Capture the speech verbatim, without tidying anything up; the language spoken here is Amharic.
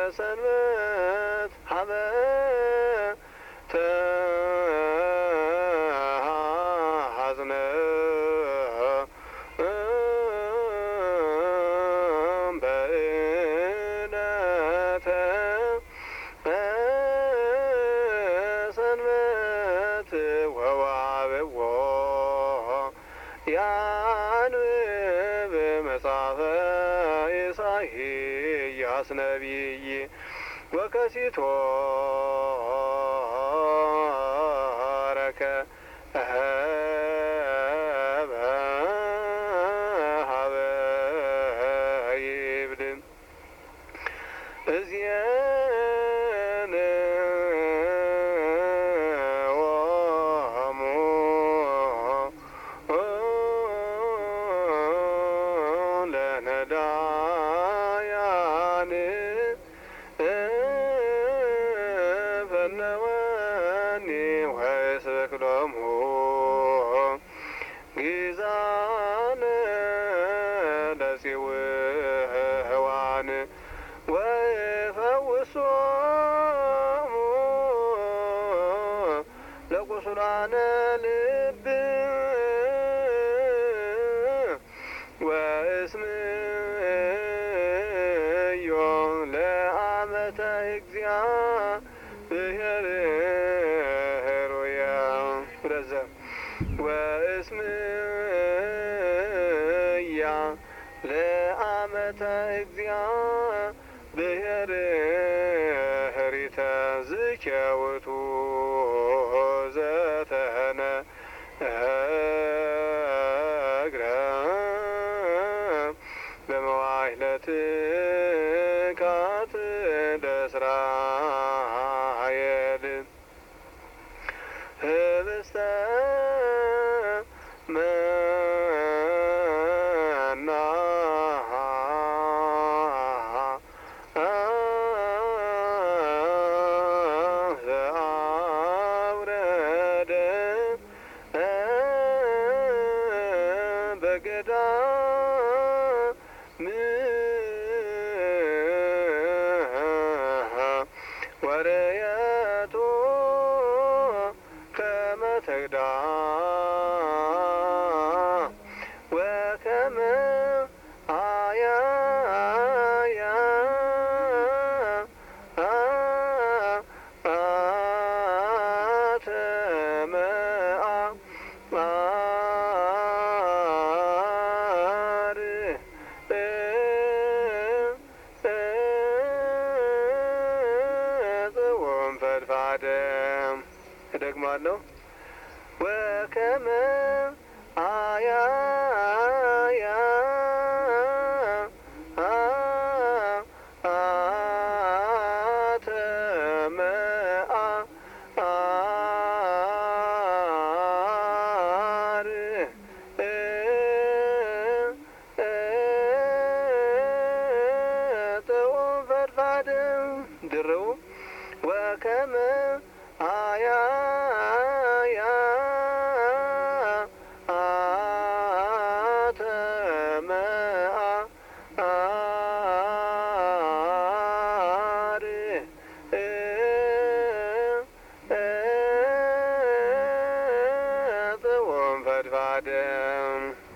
ሰንበት ሀበ ተሐዝነ በእለተ ሰንበት ወዋብዎ ያንብብ መጽሐፈ ኢሳይያስ ነቢይ ወከሲቶ ረከ ሀበ ይብል እዝየነ ወሙ ለነዳያን ፈነወኒ ወስብክሎሙ ጊዛነ ለጽዋን ወፈውሶሙ ለቁስላነ ልብ ወእስምዮ ለአመተ እግዚአብሔር ሩያ ረዘ ወእስምያ ለአመተ እግዚአብሔር ህሪተ ዝኬውቱ ዘተነ እግረ በመዋዕለት ካት ለእስራኤል ህብስተ መና ዘአውረደ በገዳም ወረየቶ ከመ ተግዳ ወከመ አያያ አተመአ አር ጽወም ፈድፋደ እደግማለሁ ወከመ አያያ አተመአ አር ጽወም ፈድፋደ ድርው ወከመ አያያ አተመአ አር ጽወም ፈድፋደ